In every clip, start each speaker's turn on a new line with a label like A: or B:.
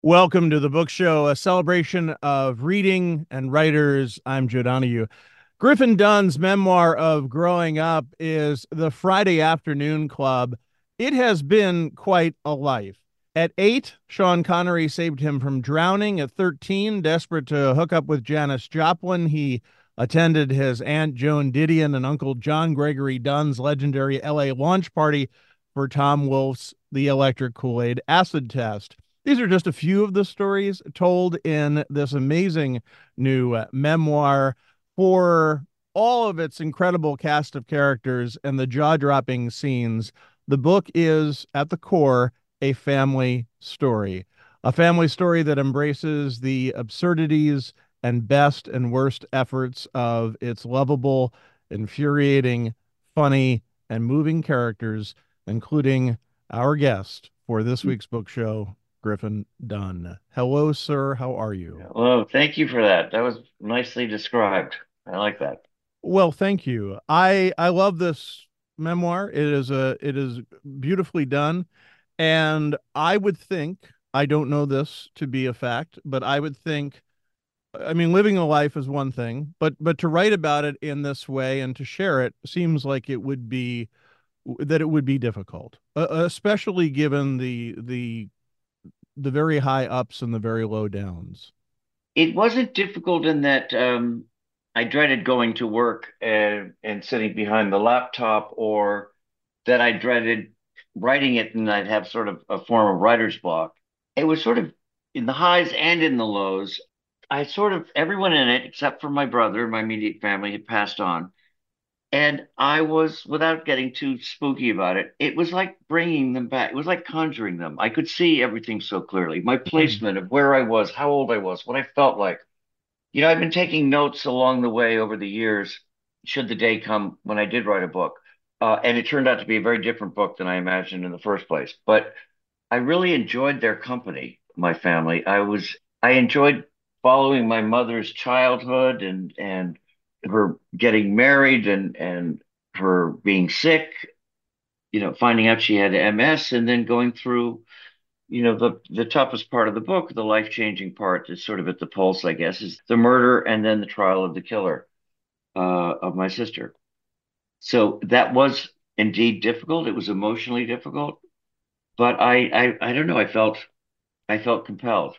A: Welcome to the book show, a celebration of reading and writers. I'm Joe Donahue. Griffin Dunn's memoir of growing up is The Friday Afternoon Club. It has been quite a life. At 8, Sean Connery saved him from drowning. At 13, desperate to hook up with Janis Joplin, he attended his Aunt Joan Didion and Uncle John Gregory Dunn's legendary LA launch party for Tom Wolfe's The Electric Kool-Aid Acid Test. These are just a few of the stories told in this amazing new memoir. For all of its incredible cast of characters and the jaw dropping scenes, the book is, at the core, a family story that embraces the absurdities and best and worst efforts of its lovable, infuriating, funny, and moving characters, including our guest for this week's book show, Griffin Dunn. Hello, sir. How are you?
B: Well, thank you for that. That was nicely described. I like that.
A: Well, thank you. I love this memoir. It is beautifully done, and I would think, I don't know this to be a fact, but I would think, I mean, living a life is one thing, but to write about it in this way and to share it seems like it would be difficult, especially given the very high ups and the very low downs.
B: It wasn't difficult in that I dreaded going to work and sitting behind the laptop, or that I dreaded writing it and I'd have sort of a form of writer's block. It was sort of in the highs and in the lows. I sort of, everyone in it, except for my brother, my immediate family, had passed on. And I was, without getting too spooky about it, it was like bringing them back. It was like conjuring them. I could see everything so clearly. My
A: Mm.
B: placement of where I was, how old I was, what I felt like. I've been taking notes along the way over the years, should the day come when I did write a book. And it turned out to be a very different book than I imagined in the first place. But I really enjoyed their company, my family. I enjoyed following my mother's childhood and her getting married and her being sick, finding out she had MS and then going through, the toughest part of the book, the life-changing part is sort of at the pulse, I guess, is the murder and then the trial of the killer of my sister. So that was indeed difficult. It was emotionally difficult, but I don't know. I felt compelled.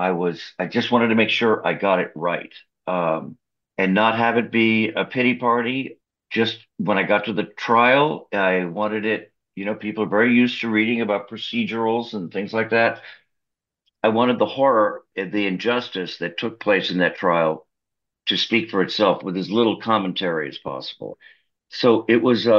B: I just wanted to make sure I got it right. Um, and not have it be a pity party. Just when I got to the trial, I wanted it, people are very used to reading about procedurals and things like that. I wanted the horror and the injustice that took place in that trial to speak for itself with as little commentary as possible. So it was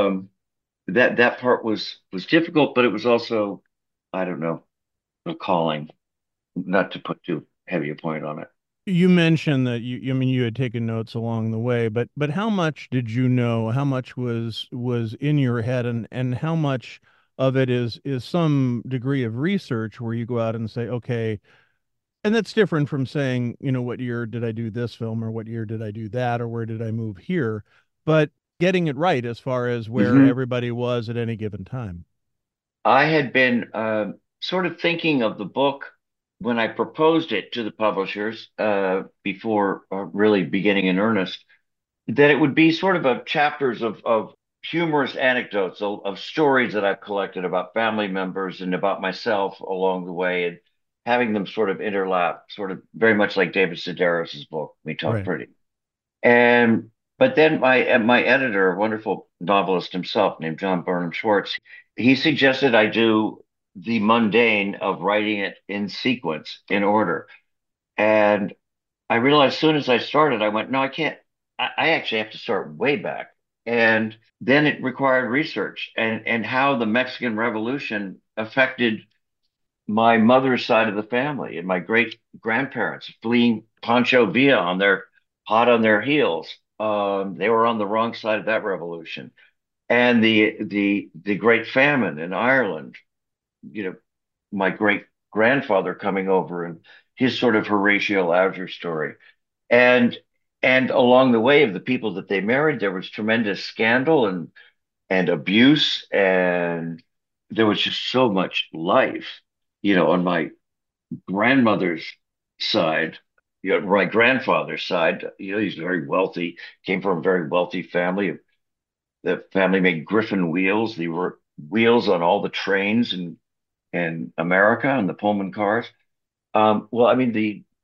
B: that part was difficult, but it was also, I don't know, a calling, not to put too heavy a point on it.
A: You mentioned that I mean, you had taken notes along the way, but how much did you know? How much was in your head, and how much of it is some degree of research where you go out and say, okay, and that's different from saying, what year did I do this film, or what year did I do that, or where did I move here? But getting it right as far as where
B: Hmm.
A: everybody was at any given time.
B: I had been sort of thinking of the book when I proposed it to the publishers before really beginning in earnest, that it would be sort of a chapters of humorous anecdotes of stories that I've collected about family members and about myself along the way, and having them sort of interlap, sort of very much like David Sedaris's book, We Talk
A: Right.
B: Pretty. And but then my editor, a wonderful novelist himself named John Burnham Schwartz, he suggested I do the mundane of writing it in sequence, in order. And I realized as soon as I started, I went, no, I can't. I actually have to start way back. And then it required research and how the Mexican Revolution affected my mother's side of the family and my great grandparents fleeing Pancho Villa on their hot on their heels. They were on the wrong side of that revolution. And the Great Famine in Ireland, you know, my great grandfather coming over and his sort of Horatio Alger story. And and along the way of the people that they married, there was tremendous scandal and abuse, and there was just so much life, on my grandmother's side, my grandfather's side, he's very wealthy, came from a very wealthy family. The family made Griffin wheels. They were wheels on all the trains in America and the Pullman cars. Well, I mean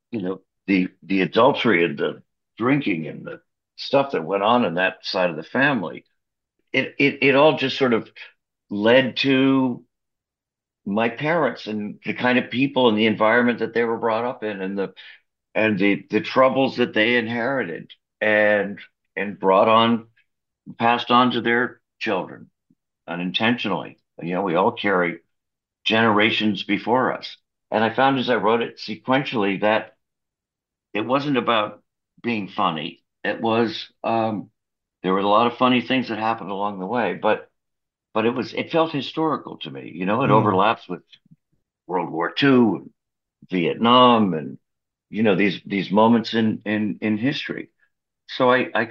B: the adultery and the drinking and the stuff that went on in that side of the family, it all just sort of led to my parents and the kind of people and the environment that they were brought up in and the troubles that they inherited and and brought on passed on to their children unintentionally. We all carry generations before us. And I found as I wrote it sequentially that it wasn't about being funny. There were a lot of funny things that happened along the way, but it felt historical to me. It
A: Mm.
B: overlaps with World War II, Vietnam, and these moments in history. So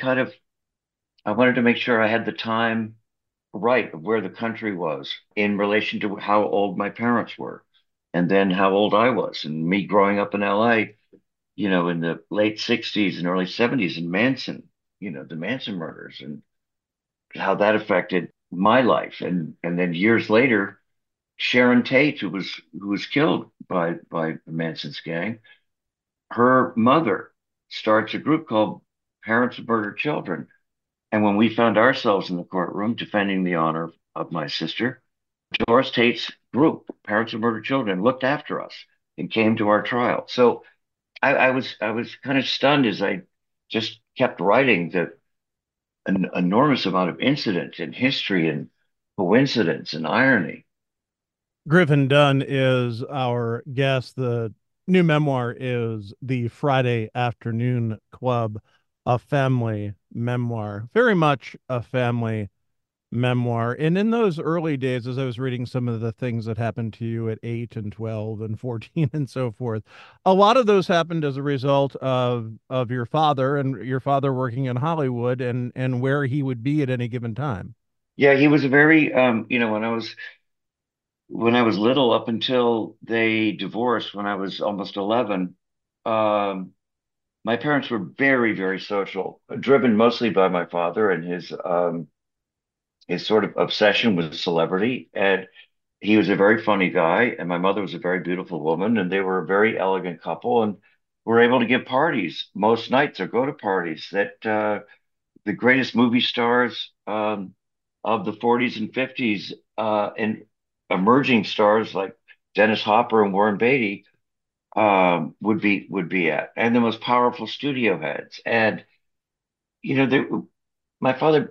B: I wanted to make sure I had the time right of where the country was in relation to how old my parents were, and then how old I was, and me growing up in LA, in the late 60s and early 70s in Manson, the Manson murders and how that affected my life. And then years later, Sharon Tate, who was killed by Manson's gang, her mother starts a group called Parents of Murdered Children. And when we found ourselves in the courtroom defending the honor of my sister, Doris Tate's group, Parents of Murdered Children, looked after us and came to our trial. So I was kind of stunned as I just kept writing that an enormous amount of incident and history and coincidence and irony.
A: Griffin Dunn is our guest. The new memoir is The Friday Afternoon Club, a family memoir, very much a family memoir. And in those early days, as I was reading some of the things that happened to you at 8 and 12 and 14 and so forth, a lot of those happened as a result of your father and your father working in Hollywood and where he would be at any given time.
B: Yeah, he was a very when I was little up until they divorced when I was almost 11. um my parents were very, very social, driven mostly by my father and his sort of obsession with celebrity. And he was a very funny guy, and my mother was a very beautiful woman, and they were a very elegant couple, and were able to give parties most nights or go to parties that the greatest movie stars of the 40s and 50s and emerging stars like Dennis Hopper and Warren Beatty would be at, and the most powerful studio heads. And you know, they, my father,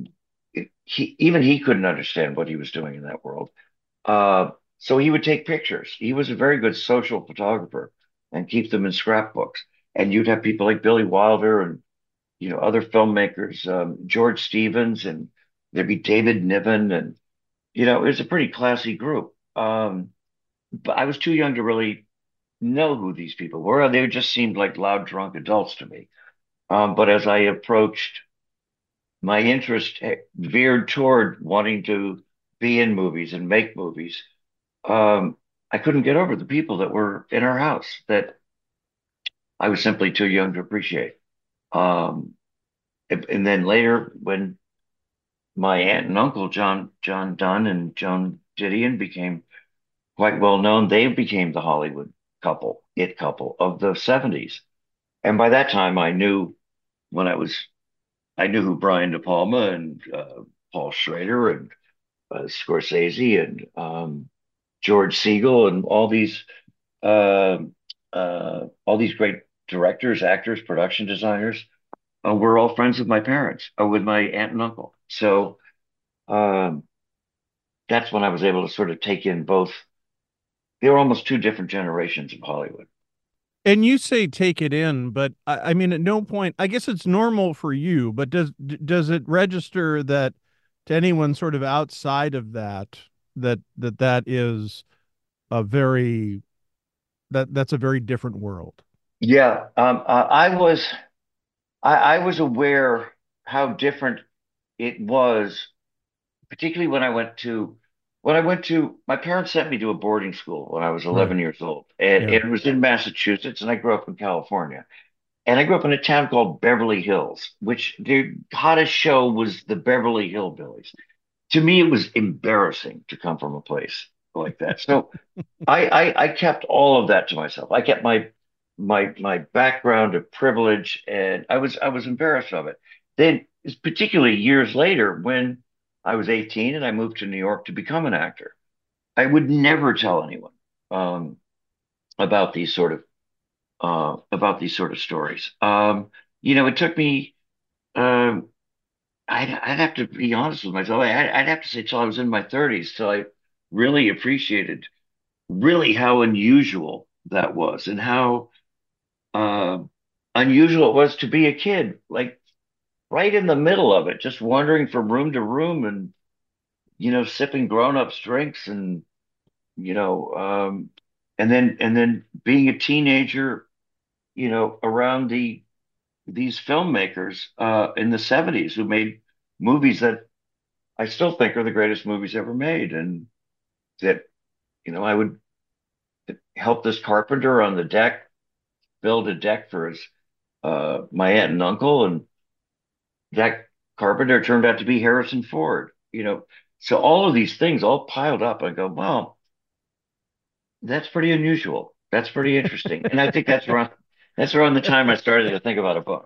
B: he couldn't understand what he was doing in that world. So he would take pictures. He was a very good social photographer and keep them in scrapbooks. And you'd have people like Billy Wilder and other filmmakers, George Stevens, and there'd be David Niven, and it was a pretty classy group. But I was too young to really know who these people were. They just seemed like loud, drunk adults to me. But as I approached, my interest veered toward wanting to be in movies and make movies. I couldn't get over the people that were in our house that I was simply too young to appreciate. Um, and then later, when my aunt and uncle, John Dunn and Joan Didion, became quite well known, they became the Hollywood it couple of the 70s. And by that time, when I knew who Brian De Palma and Paul Schrader and Scorsese and George Siegel and uh, all these great directors, actors, production designers were all friends of my parents, with my aunt and uncle. So um, that's when I was able to sort of take in both. They were almost two different generations of Hollywood.
A: And you say take it in, but I mean, at no point, I guess it's normal for you, but does it register that to anyone sort of outside of that is a very that's a very different world?
B: Yeah, I was aware how different it was, particularly when I went to when I went to, my parents sent me to a boarding school when I was
A: Right.
B: 11 years old, and
A: Yeah.
B: it was in Massachusetts, and I grew up in California. And I grew up in a town called Beverly Hills, which the hottest show was the Beverly Hillbillies. To me, it was embarrassing to come from a place like that. So I kept all of that to myself. I kept my background of privilege, and I was embarrassed of it. Then, particularly years later, when I was 18 and I moved to New York to become an actor, I would never tell anyone um, about these sort of stories. It took me. Um, I'd have to be honest with myself. I'd have to say till I was in my 30s till I really appreciated really how unusual that was and how uh, unusual it was to be a kid, like right in the middle of it, just wandering from room to room and sipping grown-ups drinks you know um, and then being a teenager, around these filmmakers in the 70s who made movies that I still think are the greatest movies ever made, and that I would help this carpenter on the deck build a deck for his my aunt and uncle, and that carpenter turned out to be Harrison Ford. So all of these things all piled up. I go, wow, that's pretty unusual. That's pretty interesting, and I think that's around the time I started to think about a book.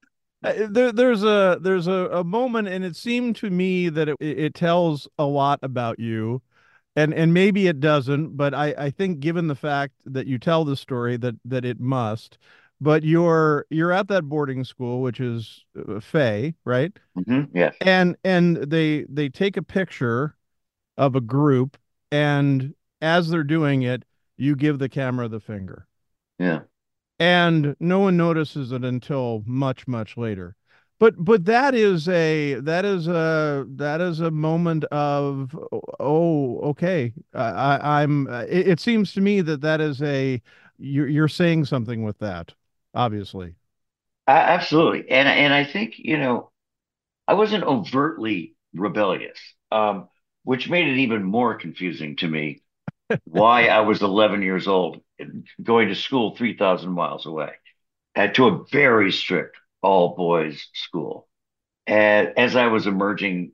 A: There's a moment, and it seemed to me that it tells a lot about you, and maybe it doesn't, but I think given the fact that you tell the story that it must. But you're at that boarding school, which is Fay, right?
B: Yes,
A: And they take a picture of a group, and as they're doing it, you give the camera the finger.
B: yeah.
A: And no one notices it until much, much later. But that is a moment of, oh, okay. It seems to me that is a you're saying something with that, obviously.
B: Absolutely. And I think, I wasn't overtly rebellious, which made it even more confusing to me why I was 11 years old going to school 3,000 miles away to a very strict all boys school. And as I was emerging,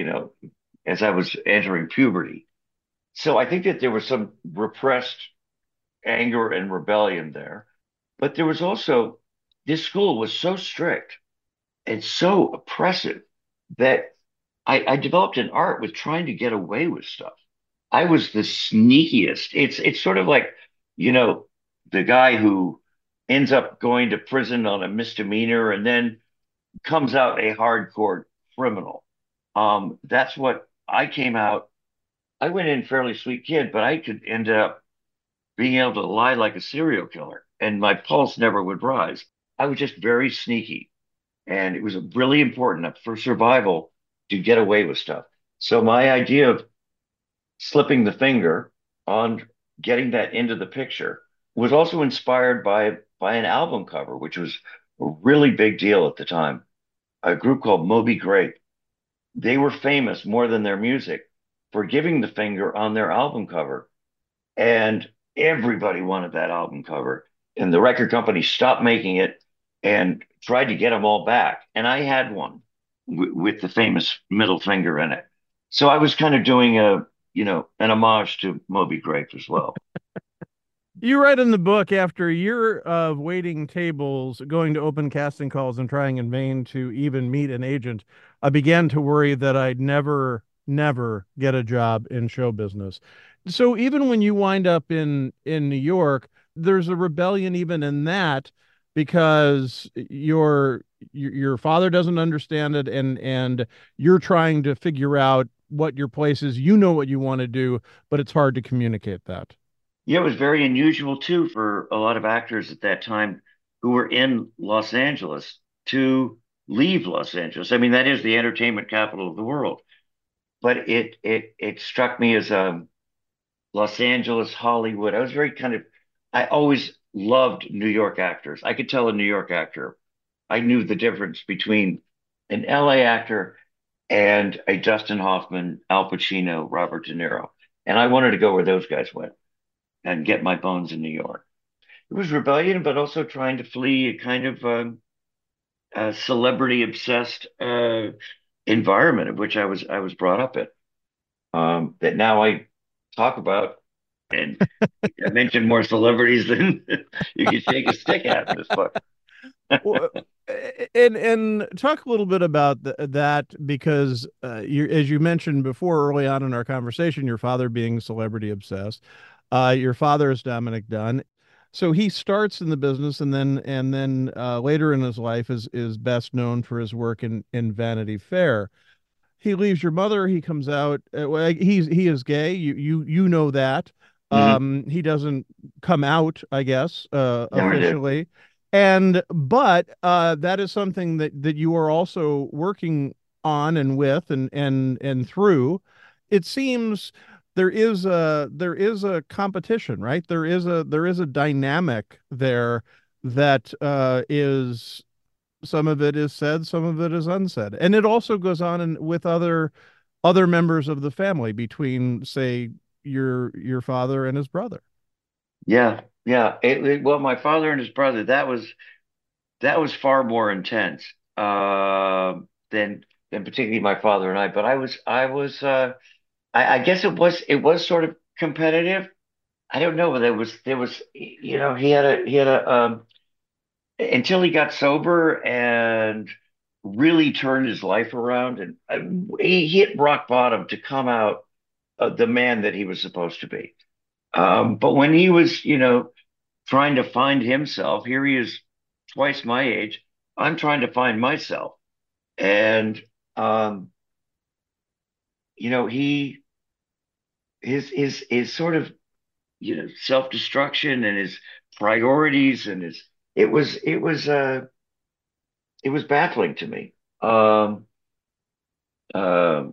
B: as I was entering puberty. So I think that there was some repressed anger and rebellion there. But there was also, this school was so strict and so oppressive that I developed an art with trying to get away with stuff. I was the sneakiest. It's sort of like, you know, the guy who ends up going to prison on a misdemeanor and then comes out a hardcore criminal. That's what I came out. I went in fairly sweet kid, but I could end up being able to lie like a serial killer, and my pulse never would rise. I was just very sneaky, and it was really important for survival to get away with stuff. So my idea of slipping the finger on getting that into the picture was also inspired by an album cover, which was a really big deal at the time. A group called Moby Grape. They were famous more than their music for giving the finger on their album cover, and everybody wanted that album cover. And the record company stopped making it and tried to get them all back. And I had one with the famous middle finger in it. So I was kind of doing an homage to Moby Grape as well.
A: You write in the book, after a year of waiting tables, going to open casting calls, and trying in vain to even meet an agent, I began to worry that I'd never, never get a job in show business. So even when you wind up in New York, there's a rebellion even in that, because your father doesn't understand it, and you're trying to figure out what your place is. You know what you want to do, but it's hard to communicate that.
B: Yeah, it was very unusual too for a lot of actors at that time who were in Los Angeles to leave Los Angeles. I mean, that is the entertainment capital of the world. But it struck me as Los Angeles, Hollywood. I was very kind of, I always loved New York actors. I could tell a New York actor. I knew the difference between an LA actor and a Dustin Hoffman, Al Pacino, Robert De Niro. And I wanted to go where those guys went and get my bones in New York. It was rebellion, but also trying to flee a kind of celebrity obsessed environment of which I was brought up in. That now I talk about, and I mentioned more celebrities than you could shake a stick at in this book.
A: Well, and talk a little bit about that because as you mentioned before early on in our conversation, your father being celebrity obsessed. Your father is Dominic Dunn, so he starts in the business, and then later in his life is best known for his work in Vanity Fair. He leaves your mother. He comes out. Well, he is gay. You know that.
B: Hmm.
A: He doesn't come out, I guess,
B: Never did.
A: officially. And but that is something that you are also working on and with and through. It seems there is a competition, right? There is a dynamic there that is some of it is said, some of it is unsaid. And it also goes on with other members of the family between, say, your father and his brother.
B: Yeah, yeah. Well, my father and his brother, that was far more intense than particularly my father and I. But I guess it was sort of competitive. I don't know. There was he had a until he got sober and really turned his life around, and he hit rock bottom to come out the man that he was supposed to be. But when he was, trying to find himself, here he is twice my age. I'm trying to find myself. And um, he his sort of, self-destruction and his priorities and his it was baffling to me. Um, um,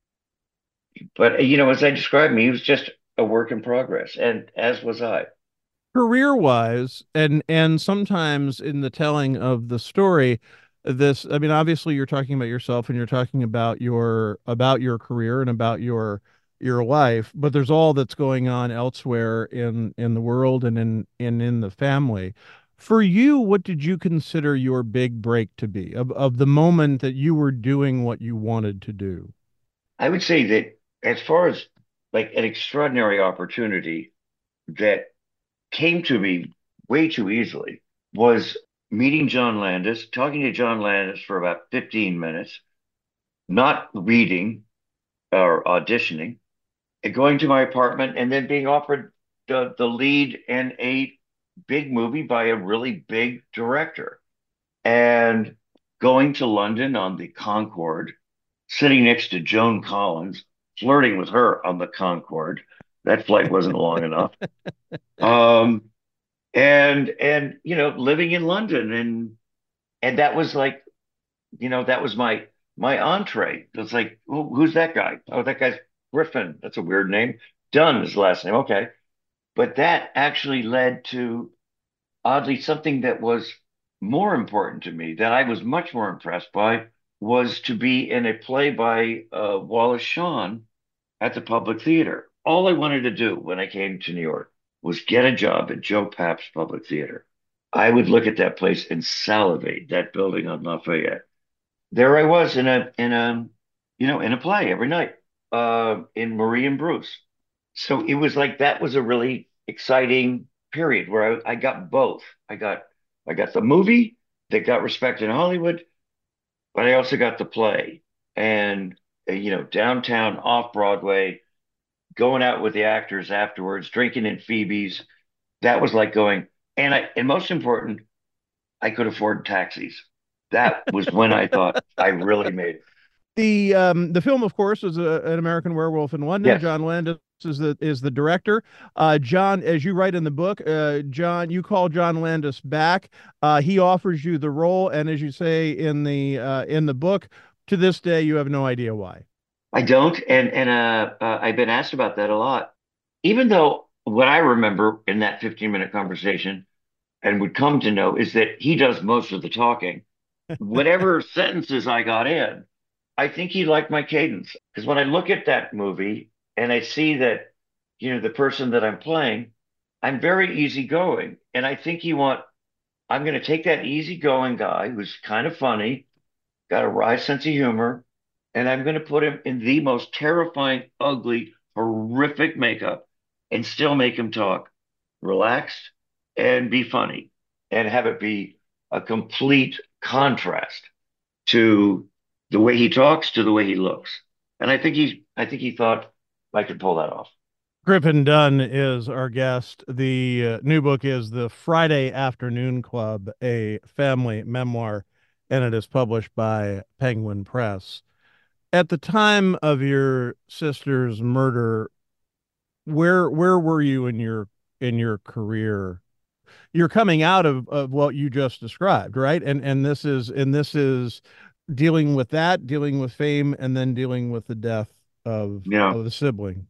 B: but as I described him, he was just a work in progress, and as was I.
A: Career wise, and sometimes in the telling of the story, this, I mean, obviously you're talking about yourself and you're talking about your career and about your life, but there's all that's going on elsewhere in the world and in the family. For you, what did you consider your big break to be of the moment that you were doing what you wanted to do?
B: I would say that as far as like an extraordinary opportunity that came to me way too easily was meeting John Landis, talking to John Landis for about 15 minutes, not reading or auditioning, and going to my apartment and then being offered the lead in a big movie by a really big director. And going to London on the Concorde, sitting next to Joan Collins, flirting with her on the Concorde. That flight wasn't long enough. Um, and living in London, and that was like, that was my entree. It's like, who's that guy? Oh, that guy's Griffin. That's a weird name. Dunn is the last name. Okay. But that actually led to, oddly, something that was more important to me, that I was much more impressed by, was to be in a play by Wallace Shawn at the Public Theater. All I wanted to do when I came to New York was get a job at Joe Papp's Public Theater. I would look at that place and salivate, that building on Lafayette. There I was in a play every night in Marie and Bruce. So it was like that was a really exciting period where I got both. I got the movie that got respect in Hollywood, but I also got the play. And downtown off Broadway, going out with the actors afterwards, drinking in Phoebe's. That was like going, and most important, I could afford taxis. That was when I thought I really made it.
A: The film, of course, is an American Werewolf in London.
B: Yes,
A: John Landis is the director. John, as you write in the book, John, you call John Landis back. He offers you the role, and as you say in the book, to this day, you have no idea why.
B: I don't, and I've been asked about that a lot. Even though what I remember in that 15-minute conversation and would come to know is that he does most of the talking. Whatever sentences I got in, I think he liked my cadence because when I look at that movie and I see that, the person that I'm playing, I'm very easygoing. And I think I'm going to take that easygoing guy who's kind of funny, got a wry sense of humor, and I'm going to put him in the most terrifying, ugly, horrific makeup and still make him talk relaxed and be funny and have it be a complete contrast to the way he talks to the way he looks. And I think he thought I could pull that off.
A: Griffin Dunn is our guest. The new book is The Friday Afternoon Club, a family memoir, and it is published by Penguin Press. At the time of your sister's murder, where were you in your career? You're coming out of what you just described, right? And this is dealing with that, dealing with fame, and then dealing with the death
B: You know,
A: of the sibling.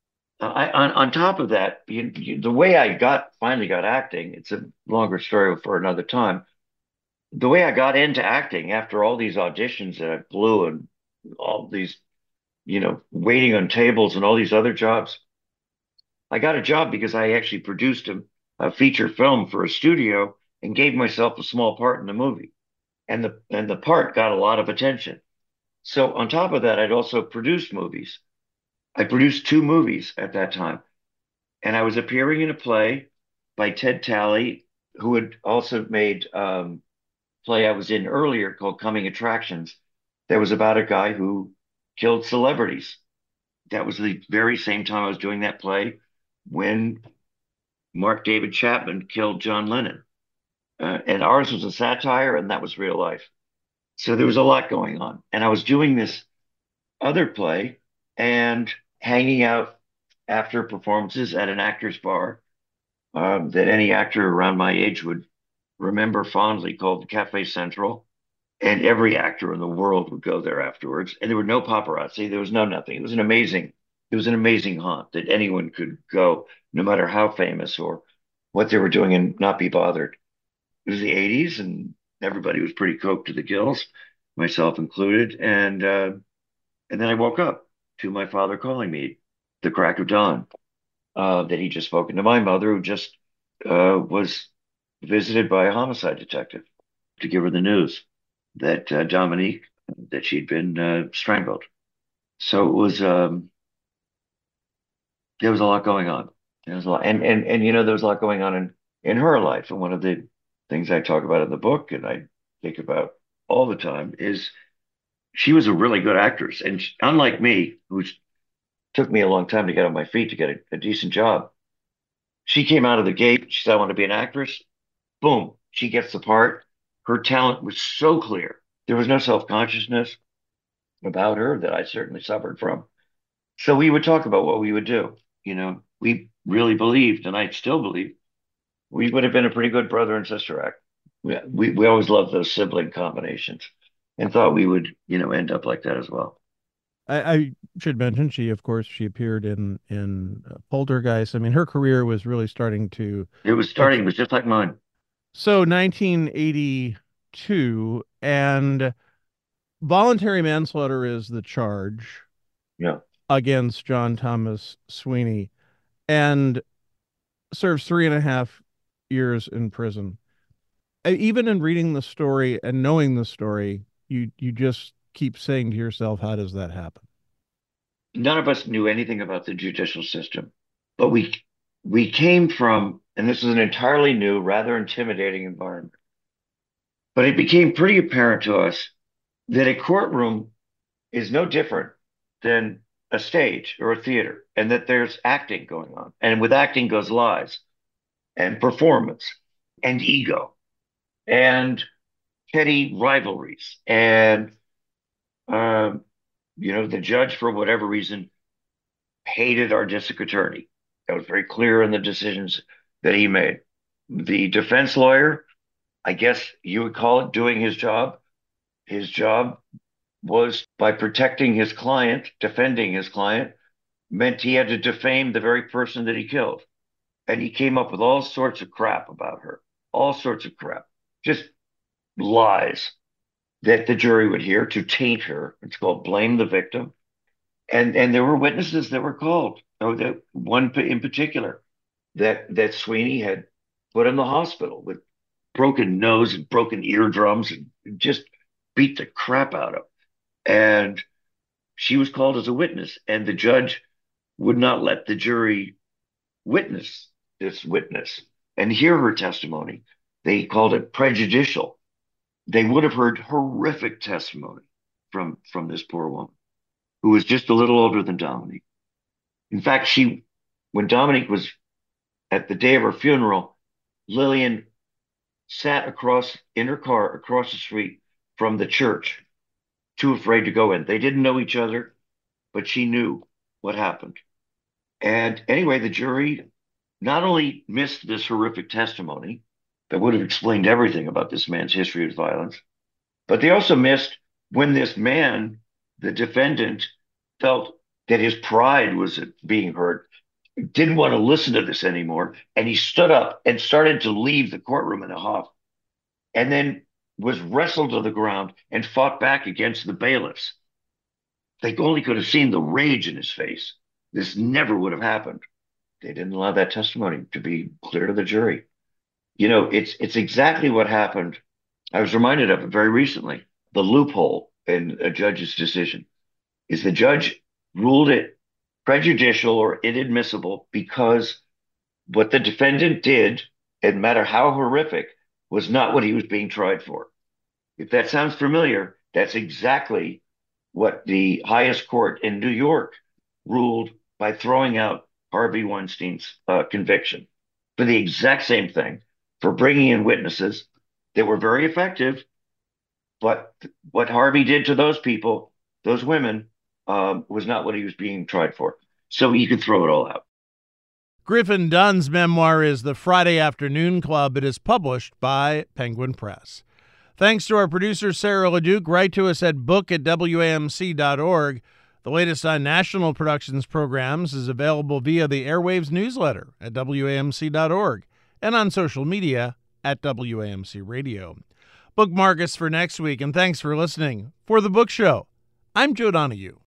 B: on top of that, the way I finally got acting, it's a longer story for another time. The way I got into acting after all these auditions that I blew and all these, waiting on tables and all these other jobs, I got a job because I actually produced a feature film for a studio and gave myself a small part in the movie. And the part got a lot of attention. So on top of that, I'd also produced movies. I produced two movies at that time, and I was appearing in a play by Ted Talley, who had also made play I was in earlier called Coming Attractions. That was about a guy who killed celebrities. That was the very same time I was doing that play when Mark David Chapman killed John Lennon. And ours was a satire, and that was real life. So there was a lot going on. And I was doing this other play and hanging out after performances at an actor's bar that any actor around my age would remember fondly, called the Cafe Central. And every actor in the world would go there afterwards. And there were no paparazzi. There was no nothing. It was an amazing haunt that anyone could go, no matter how famous or what they were doing, and not be bothered. It was the 80s, and everybody was pretty coked to the gills, myself included. And then I woke up to my father calling me the crack of dawn, that he'd just spoken to my mother, who just was visited by a homicide detective to give her the news that Dominique, that she'd been strangled. So there was a lot going on. There was a lot, and there was a lot going on in her life. And one of the things I talk about in the book, and I think about all the time, is she was a really good actress. And unlike me, who took me a long time to get on my feet to get a decent job, she came out of the gate. She said, "I want to be an actress." Boom, she gets the part. Her talent was so clear. There was no self-consciousness about her that I certainly suffered from. So we would talk about what we would do. We really believed, and I still believe, we would have been a pretty good brother and sister act. We always loved those sibling combinations and thought we would, end up like that as well.
A: I should mention of course, she appeared in Poltergeist. I mean, her career was really starting to.
B: It was just like mine.
A: So 1982, and voluntary manslaughter is the charge
B: Yeah.
A: against John Thomas Sweeney, and serves 3.5 years in prison. Even in reading the story and knowing the story, you just keep saying to yourself, how does that happen?
B: None of us knew anything about the judicial system, but we came from, and this is an entirely new, rather intimidating environment. But it became pretty apparent to us that a courtroom is no different than a stage or a theater, and that there's acting going on. And with acting goes lies and performance and ego and petty rivalries. And, the judge, for whatever reason, hated our district attorney. That was very clear in the decisions that he made. The defense lawyer, I guess you would call it, doing his job. His job was, by protecting his client, defending his client, meant he had to defame the very person that he killed. And he came up with all sorts of crap about her, all sorts of crap, just lies. that the jury would hear to taint her. It's called Blame the Victim. And there were witnesses that were called. Oh, that one in particular that Sweeney had put in the hospital with broken nose and broken eardrums and just beat the crap out of. And she was called as a witness, and the judge would not let the jury witness this witness and hear her testimony. They called it prejudicial. They would have heard horrific testimony from this poor woman who was just a little older than Dominique. In fact, when Dominique was at the day of her funeral, Lillian sat in her car across the street from the church, too afraid to go in. They didn't know each other, but she knew what happened. And anyway, the jury not only missed this horrific testimony that would have explained everything about this man's history of violence, but they also missed when this man, the defendant, felt that his pride was being hurt, didn't want to listen to this anymore, and he stood up and started to leave the courtroom in a huff, and then was wrestled to the ground and fought back against the bailiffs. They only could have seen the rage in his face. This never would have happened. They didn't allow that testimony to be clear to the jury. It's exactly what happened. I was reminded of it very recently. The loophole in a judge's decision is the judge ruled it prejudicial or inadmissible because what the defendant did, no matter how horrific, was not what he was being tried for. If that sounds familiar, that's exactly what the highest court in New York ruled by throwing out Harvey Weinstein's conviction for the exact same thing, for bringing in witnesses that were very effective. But what Harvey did to those people, those women, was not what he was being tried for. So you could throw it all out.
A: Griffin Dunn's memoir is The Friday Afternoon Club. It is published by Penguin Press. Thanks to our producer, Sarah LeDuc. Write to us at book@wamc.org. The latest on National Productions programs is available via the Airwaves newsletter at wamc.org and on social media at WAMC Radio. Bookmark us for next week, and thanks for listening. For The Book Show, I'm Joe Donahue.